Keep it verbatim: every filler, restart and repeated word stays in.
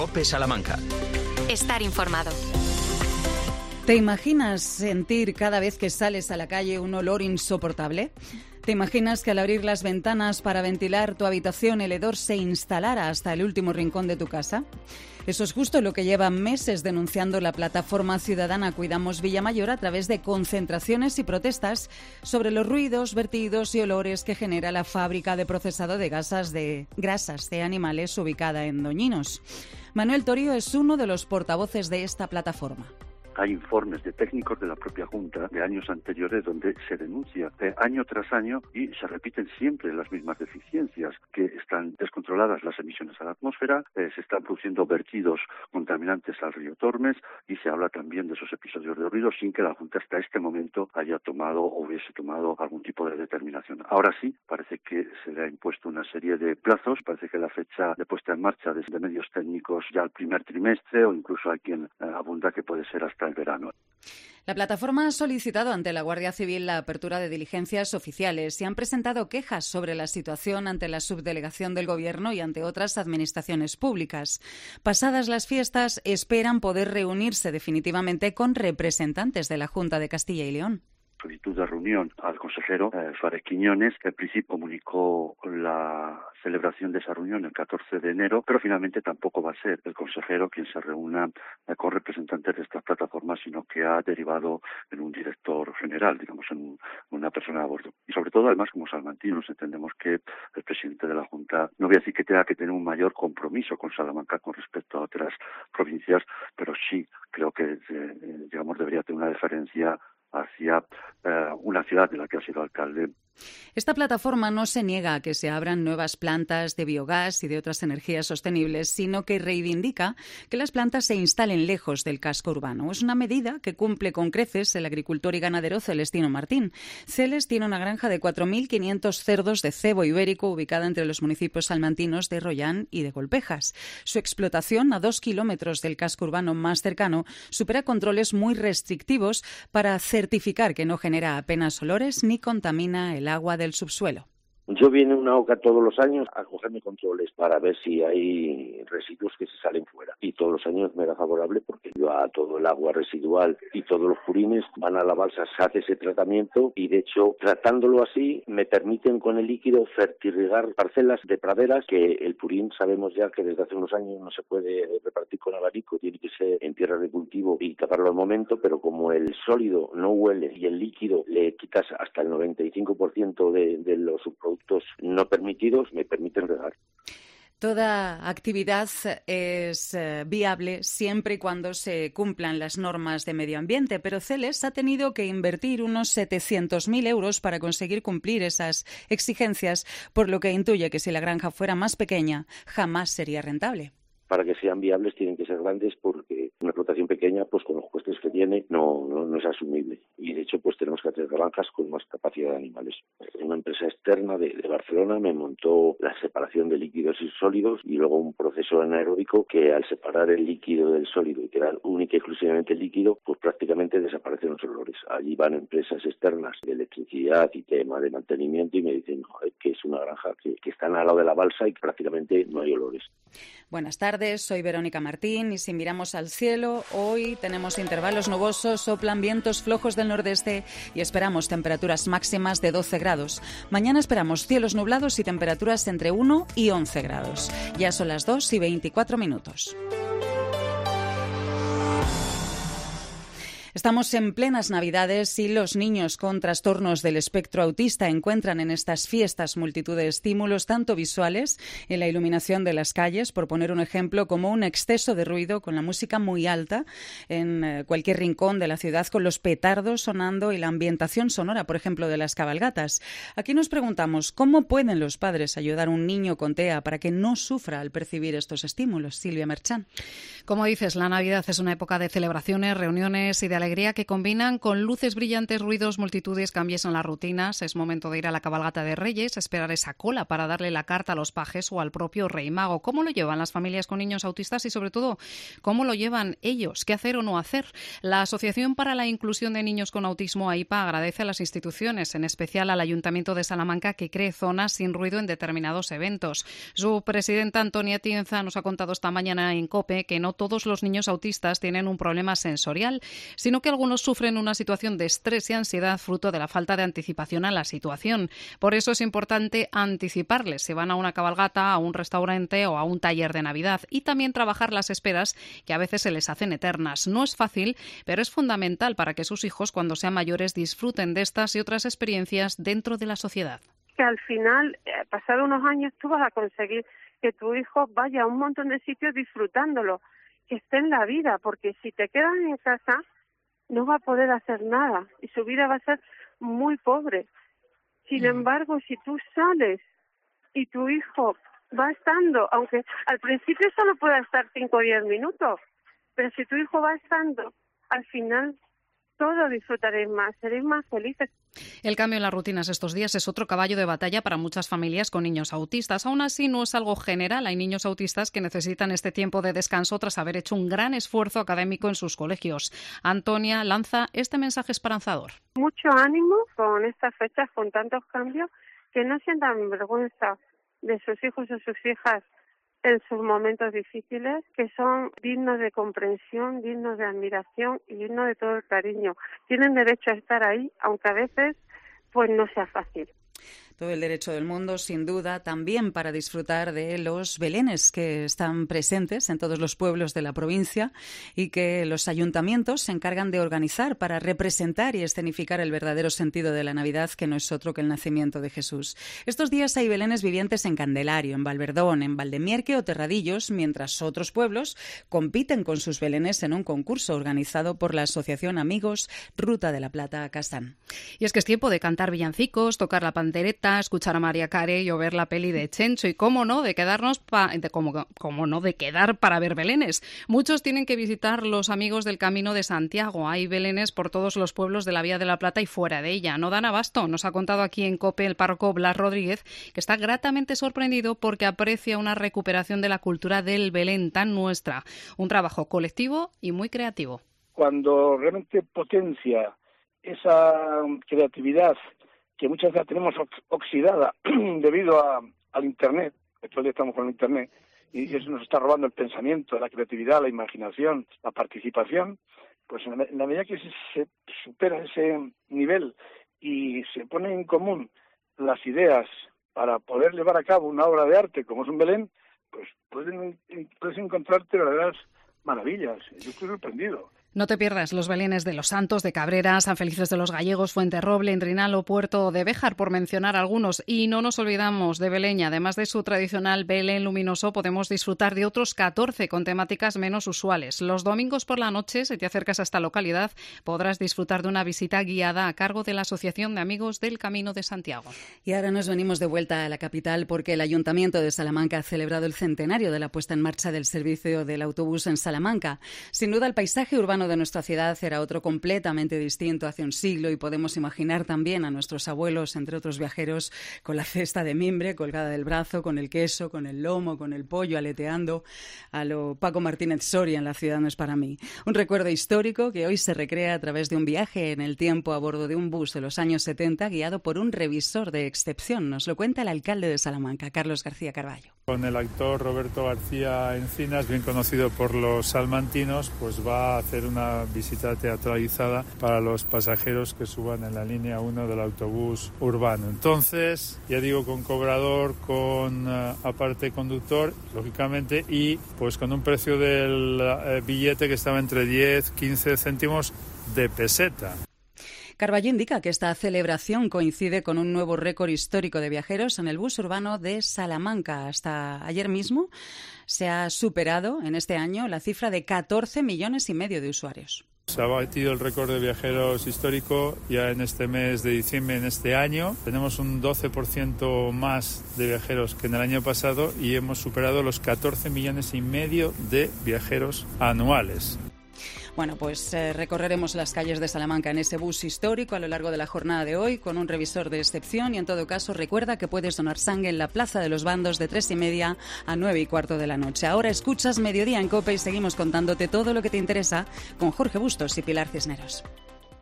COPE Salamanca. Estar informado. ¿Te imaginas sentir cada vez que sales a la calle un olor insoportable? ¿Te imaginas que al abrir las ventanas para ventilar tu habitación el hedor se instalara hasta el último rincón de tu casa? Eso es justo lo que lleva meses denunciando la plataforma ciudadana Cuidamos Villamayor a través de concentraciones y protestas sobre los ruidos, vertidos y olores que genera la fábrica de procesado de gasas de grasas de animales ubicada en Doñinos. Manuel Torio es uno de los portavoces de esta plataforma. Hay informes de técnicos de la propia Junta de años anteriores donde se denuncia eh, año tras año y se repiten siempre las mismas deficiencias, que están descontroladas las emisiones a la atmósfera, eh, se están produciendo vertidos contaminantes al río Tormes y se habla también de esos episodios de ruido sin que la Junta hasta este momento haya tomado o hubiese tomado algún tipo de determinación. Ahora sí, parece que se le ha impuesto una serie de plazos, parece que la fecha de puesta en marcha desde medios técnicos ya al primer trimestre o incluso hay quien eh, abunda que puede ser hasta el verano. La plataforma ha solicitado ante la Guardia Civil la apertura de diligencias oficiales y han presentado quejas sobre la situación ante la subdelegación del Gobierno y ante otras administraciones públicas. Pasadas las fiestas, esperan poder reunirse definitivamente con representantes de la Junta de Castilla y León. Solicitud de reunión al consejero eh, Suárez Quiñones, que al principio comunicó la celebración de esa reunión el catorce de enero, pero finalmente tampoco va a ser el consejero quien se reúna eh, con representantes de estas plataformas, sino que ha derivado en un director general, digamos, en un, una persona a bordo. Y sobre todo, además, como salmantinos, entendemos que el presidente de la Junta, no voy a decir que tenga que tener un mayor compromiso con Salamanca con respecto a otras provincias, pero sí creo que, eh, digamos, debería tener una deferencia hacia eh, una ciudad de la que ha sido alcalde. Esta plataforma no se niega a que se abran nuevas plantas de biogás y de otras energías sostenibles, sino que reivindica que las plantas se instalen lejos del casco urbano. Es una medida que cumple con creces el agricultor y ganadero Celestino Martín. Celes tiene una granja de cuatro mil quinientos cerdos de cebo ibérico ubicada entre los municipios salmantinos de Rollán y de Golpejas. Su explotación, a dos kilómetros del casco urbano más cercano, supera controles muy restrictivos para certificar que no genera apenas olores ni contamina el agua del subsuelo. Yo viene una oca todos los años a cogerme controles para ver si hay residuos que se salen fuera. Y todos los años me da favorable porque yo a todo el agua residual y todos los purines van a la balsa, se hace ese tratamiento y de hecho tratándolo así me permiten con el líquido fertirrigar parcelas de praderas que el purín sabemos ya que desde hace unos años no se puede repartir con abanico, tiene que ser en tierra de cultivo y taparlo al momento, pero como el sólido no huele y el líquido le quitas hasta el noventa y cinco por ciento de, de los subproductos no permitidos, me permiten regar. Toda actividad es eh, viable siempre y cuando se cumplan las normas de medio ambiente, pero Celes ha tenido que invertir unos setecientos mil euros para conseguir cumplir esas exigencias, por lo que intuye que si la granja fuera más pequeña, jamás sería rentable. Para que sean viables tienen que ser grandes porque una explotación pequeña, pues con los costes que tiene, no, no, no es asumible. Y de hecho, pues tenemos que hacer granjas con más capacidad de animales. Una empresa externa de, de Barcelona me montó la separación de líquidos y sólidos y luego un proceso anaeróbico que al separar el líquido del sólido y quedar única y exclusivamente el líquido, pues prácticamente desaparecen los olores. Allí van empresas externas de electricidad y tema de mantenimiento y me dicen joder, que es una granja que, que está al lado de la balsa y que prácticamente no hay olores. Buenas tardes, soy Verónica Martín y si miramos al cielo, hoy tenemos intervalos nubosos, soplan vientos flojos del nordeste y esperamos temperaturas máximas de doce grados. Mañana esperamos cielos nublados y temperaturas entre uno y once grados. Ya son las dos y veinticuatro minutos. Estamos en plenas Navidades y los niños con trastornos del espectro autista encuentran en estas fiestas multitud de estímulos, tanto visuales, en la iluminación de las calles, por poner un ejemplo, como un exceso de ruido con la música muy alta en cualquier rincón de la ciudad, con los petardos sonando y la ambientación sonora, por ejemplo, de las cabalgatas. Aquí nos preguntamos, ¿cómo pueden los padres ayudar a un niño con T E A para que no sufra al percibir estos estímulos? Silvia Merchán. Como dices, la Navidad es una época de celebraciones, reuniones y de alegría alegría que combinan con luces brillantes, ruidos, multitudes, cambios en las rutinas. Es momento de ir a la cabalgata de Reyes, esperar esa cola para darle la carta a los pajes o al propio Rey Mago. ¿Cómo lo llevan las familias con niños autistas y, sobre todo, cómo lo llevan ellos? ¿Qué hacer o no hacer? La Asociación para la Inclusión de Niños con Autismo, A I P A, agradece a las instituciones, en especial al Ayuntamiento de Salamanca, que cree zonas sin ruido en determinados eventos. Su presidenta, Antonia Tienza, nos ha contado esta mañana en COPE que no todos los niños autistas tienen un problema sensorial, sino que algunos sufren una situación de estrés y ansiedad fruto de la falta de anticipación a la situación. Por eso es importante anticiparles si van a una cabalgata, a un restaurante o a un taller de Navidad, y también trabajar las esperas, que a veces se les hacen eternas. No es fácil, pero es fundamental para que sus hijos, cuando sean mayores, disfruten de estas y otras experiencias dentro de la sociedad. Que al final, eh, pasado unos años, tú vas a conseguir que tu hijo vaya a un montón de sitios disfrutándolo, que esté en la vida, porque si te quedas en casa no va a poder hacer nada y su vida va a ser muy pobre. Sin embargo, si tú sales y tu hijo va estando, aunque al principio solo pueda estar cinco o diez minutos, pero si tu hijo va estando, al final todos disfrutaréis más, seréis más felices. El cambio en las rutinas estos días es otro caballo de batalla para muchas familias con niños autistas. Aún así, no es algo general. Hay niños autistas que necesitan este tiempo de descanso tras haber hecho un gran esfuerzo académico en sus colegios. Antonia lanza este mensaje esperanzador. Mucho ánimo con estas fechas, con tantos cambios, que no sientan vergüenza de sus hijos o sus hijas en sus momentos difíciles, que son dignos de comprensión, dignos de admiración y dignos de todo el cariño. Tienen derecho a estar ahí, aunque a veces pues no sea fácil. Todo el derecho del mundo, sin duda, también para disfrutar de los belenes que están presentes en todos los pueblos de la provincia y que los ayuntamientos se encargan de organizar para representar y escenificar el verdadero sentido de la Navidad, que no es otro que el nacimiento de Jesús. Estos días hay belenes vivientes en Candelario, en Valverdón, en Valdemierque o Terradillos, mientras otros pueblos compiten con sus belenes en un concurso organizado por la Asociación Amigos Ruta de la Plata Casán. Y es que es tiempo de cantar villancicos, tocar la pandereta, escuchar a María Carey o ver la peli de Chencho y cómo no de quedarnos pa, de, como, como no de quedar para ver belenes. Muchos tienen que visitar los Amigos del Camino de Santiago. Hay belenes por todos los pueblos de la Vía de la Plata y fuera de ella. No dan abasto. Nos ha contado aquí en COPE el párroco Blas Rodríguez, que está gratamente sorprendido porque aprecia una recuperación de la cultura del Belén tan nuestra. Un trabajo colectivo y muy creativo. Cuando realmente potencia esa creatividad que muchas veces tenemos oxidada debido a, al Internet, todo el día estamos con el Internet, y eso nos está robando el pensamiento, la creatividad, la imaginación, la participación, pues en la, en la medida que se, se supera ese nivel y se ponen en común las ideas para poder llevar a cabo una obra de arte como es un Belén, pues pueden, puedes encontrarte verdaderas maravillas. Yo estoy sorprendido. No te pierdas los belenes de Los Santos, de Cabrera, San Felices de los Gallegos, Fuenterroble, Endrinal, Puerto de Béjar, por mencionar algunos. Y no nos olvidamos de Beleña. Además de su tradicional Belén luminoso, podemos disfrutar de otros catorce con temáticas menos usuales. Los domingos por la noche, si te acercas a esta localidad, podrás disfrutar de una visita guiada a cargo de la Asociación de Amigos del Camino de Santiago. Y ahora nos venimos de vuelta a la capital porque el Ayuntamiento de Salamanca ha celebrado el centenario de la puesta en marcha del servicio del autobús en Salamanca. Sin duda, el paisaje urbano de nuestra ciudad era otro completamente distinto hace un siglo y podemos imaginar también a nuestros abuelos, entre otros viajeros, con la cesta de mimbre colgada del brazo, con el queso, con el lomo, con el pollo, aleteando a lo Paco Martínez Soria en La ciudad no es para mí. Un recuerdo histórico que hoy se recrea a través de un viaje en el tiempo a bordo de un bus de los años setenta guiado por un revisor de excepción. Nos lo cuenta el alcalde de Salamanca, Carlos García Carballo. Con el actor Roberto García Encinas, bien conocido por los salmantinos, pues va a hacer una visita teatralizada para los pasajeros que suban en la línea uno del autobús urbano. Entonces, ya digo, con cobrador, con uh, aparte conductor, lógicamente, y pues con un precio del uh, billete que estaba entre diez a quince céntimos de peseta. Carballo indica que esta celebración coincide con un nuevo récord histórico de viajeros en el bus urbano de Salamanca. Hasta ayer mismo se ha superado en este año la cifra de catorce millones y medio de usuarios. Se ha batido el récord de viajeros histórico ya en este mes de diciembre, en este año. Tenemos un doce por ciento más de viajeros que en el año pasado y hemos superado los catorce millones y medio de viajeros anuales. Bueno, pues eh, recorreremos las calles de Salamanca en ese bus histórico a lo largo de la jornada de hoy con un revisor de excepción y en todo caso recuerda que puedes donar sangre en la Plaza de los Bandos de tres y media a nueve y cuarto de la noche. Ahora escuchas Mediodía en COPE y seguimos contándote todo lo que te interesa con Jorge Bustos y Pilar Cisneros.